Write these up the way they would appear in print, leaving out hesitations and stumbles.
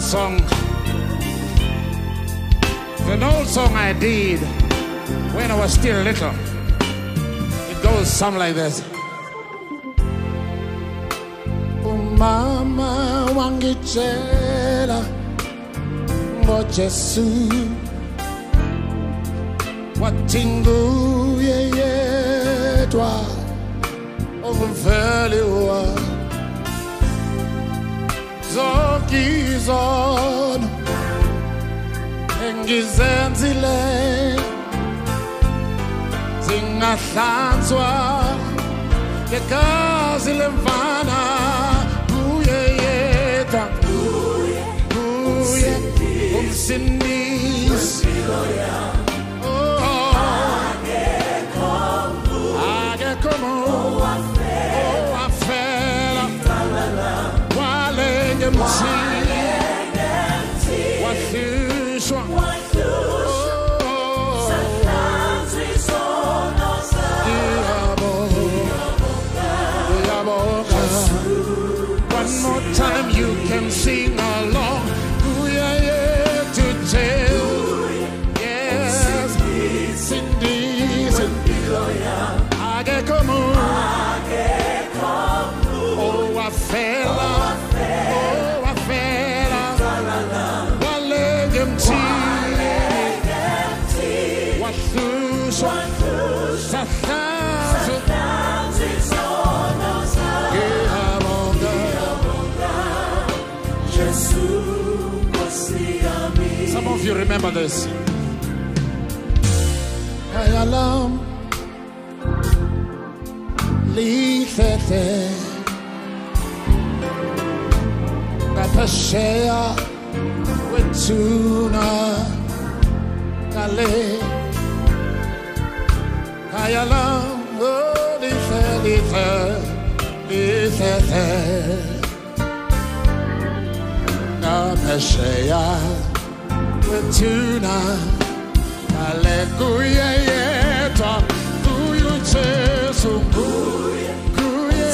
song. It's an old song I did when I was still little. It goes something like this. Mama wangitshela ngoJesu wathi nguye yedwa ovumveliwa zonke izono engizenzile zingahlanzwa ngegazi lemfana umsindisi akekho owafela walenye emthini wahlushwa one more time you can sing along. Some of you remember this. Ayalam lithete kapashea wetuna kale ayalam lithete kapashea wetuna hallelujah yeta kuyu Jesu kuye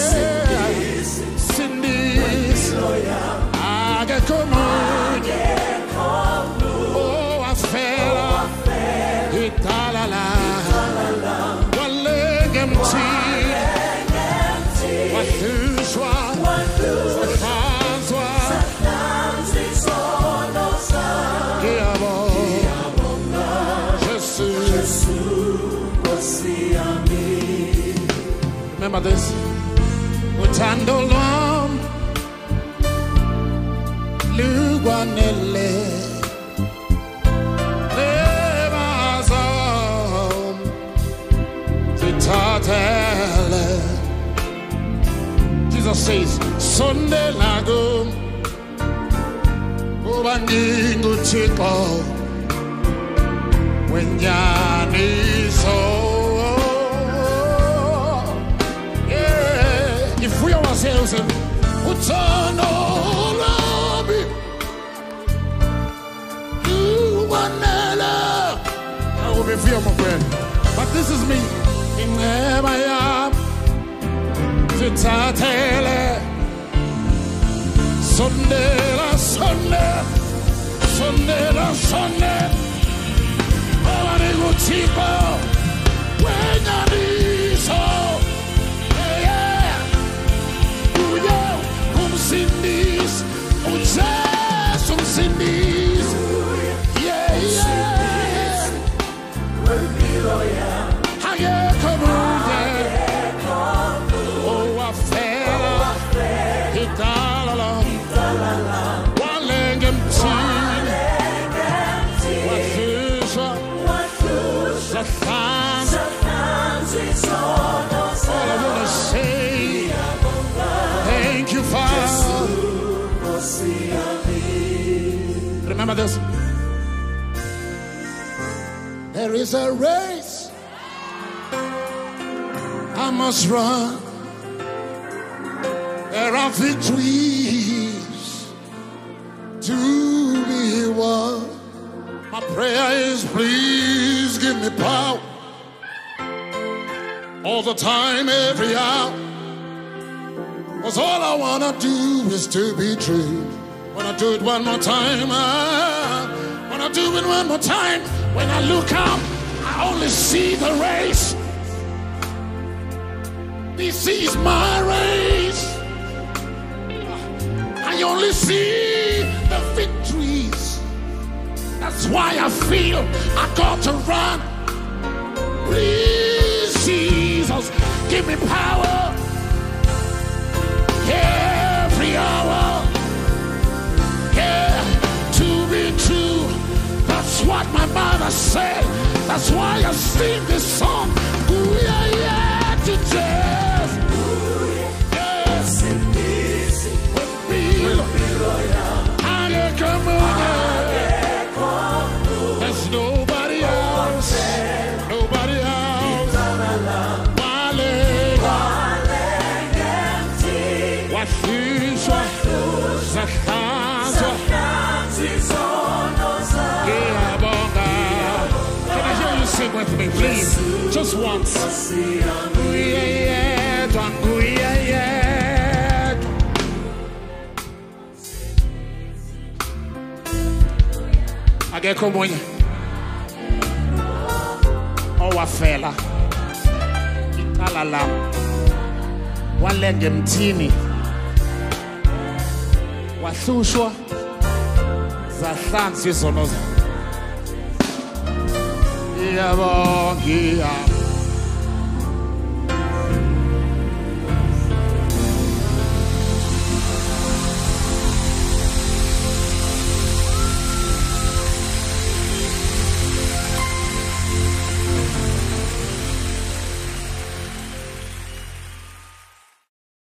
sindis agekoma oh afela italala walengemti wathuswa remember this. Utando lwam lugwanele lebazam titatele. Jesus says, Sunday lagum ubandingu chiko when so. If we ourselves would turn all of it, you wanna I will be fear, my friend. But this is me. In I am to tell Sunday la Sunday, Sunday la Sunday. Oh, I go cheaper when I need so. Sindis, sindis, yeah, yeah. Hage komune, oh afela, hitalala, walengem tin, wafusha, safan. All I wanna say, thank you, Father. Remember this. There is a race I must run. There are victories to be won. My prayer is, please give me power all the time, every hour. 'Cause all I wanna do is to be true. Wanna do it one more time. Wanna do it one more time. When I look up, I only see the race. This is my race. I only see the victories. That's why I feel I got to run. Please, Jesus, give me power every hour. Yeah, to be true. That's what my mother said. That's why I sing this song. Ooh, yeah, yeah, to just. Yes, there's nobody else. Nobody else. Washishwa. Zakhanzwa. Can I hear you sing with me, please? Just once. Akekho omunye owafela icala lam walenga emthini wahlushwa zahlanza izono. Iyabonga.